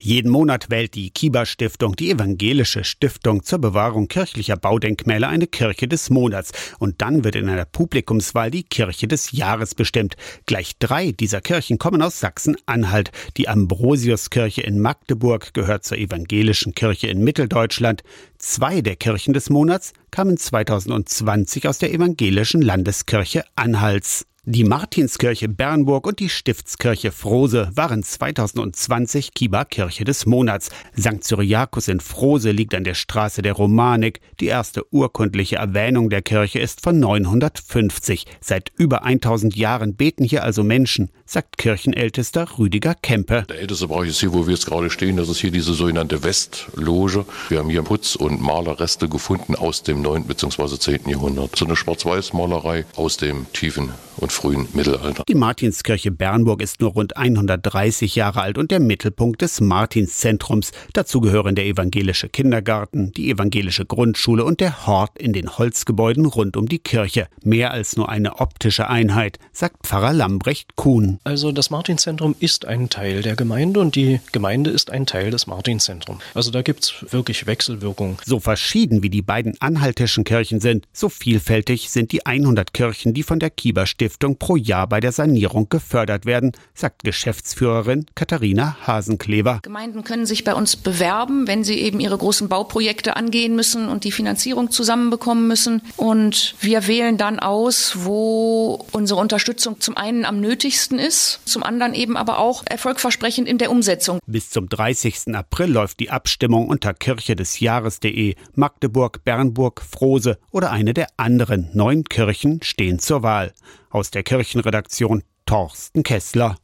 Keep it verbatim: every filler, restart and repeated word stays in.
Jeden Monat wählt die Kieber-Stiftung, die evangelische Stiftung zur Bewahrung kirchlicher Baudenkmäler, eine Kirche des Monats. Und dann wird in einer Publikumswahl die Kirche des Jahres bestimmt. Gleich drei dieser Kirchen kommen aus Sachsen-Anhalt. Die Ambrosiuskirche in Magdeburg gehört zur evangelischen Kirche in Mitteldeutschland. Zwei der Kirchen des Monats kamen zweitausendzwanzig aus der evangelischen Landeskirche Anhalts. Die Martinskirche Bernburg und die Stiftskirche Frose waren zweitausendzwanzig Kieber Kirche des Monats. Sankt Cyriakus in Frose liegt an der Straße der Romanik. Die erste urkundliche Erwähnung der Kirche ist von neunhundertfünfzig. Seit über tausend Jahren beten hier also Menschen, sagt Kirchenältester Rüdiger Kempe. Der älteste Bereich ist hier, wo wir jetzt gerade stehen. Das ist hier diese sogenannte Westloge. Wir haben hier Putz- und Malerreste gefunden aus dem neunten bzw. zehnten Jahrhundert. So eine Schwarz-Weiß-Malerei aus dem tiefen und frühen Mittelalter. Die Martinskirche Bernburg ist nur rund hundertdreißig Jahre alt und der Mittelpunkt des Martinszentrums. Dazu gehören der evangelische Kindergarten, die evangelische Grundschule und der Hort in den Holzgebäuden rund um die Kirche. Mehr als nur eine optische Einheit, sagt Pfarrer Lambrecht Kuhn. Also das Martinszentrum ist ein Teil der Gemeinde und die Gemeinde ist ein Teil des Martinszentrums. Also da gibt's wirklich Wechselwirkung. So verschieden wie die beiden anhaltischen Kirchen sind, so vielfältig sind die hundert Kirchen, die von der Kieber Stiftung pro Jahr bei der Sanierung gefördert werden, sagt Geschäftsführerin Katharina Hasenklever. Gemeinden können sich bei uns bewerben, wenn sie eben ihre großen Bauprojekte angehen müssen und die Finanzierung zusammenbekommen müssen. Und wir wählen dann aus, wo unsere Unterstützung zum einen am nötigsten ist, zum anderen eben aber auch erfolgversprechend in der Umsetzung. Bis zum dreißigsten April läuft die Abstimmung unter kirche des jahres punkt de. Magdeburg, Bernburg, Frose oder eine der anderen neun Kirchen stehen zur Wahl. Aus der Kirchenredaktion Thorsten Kessler.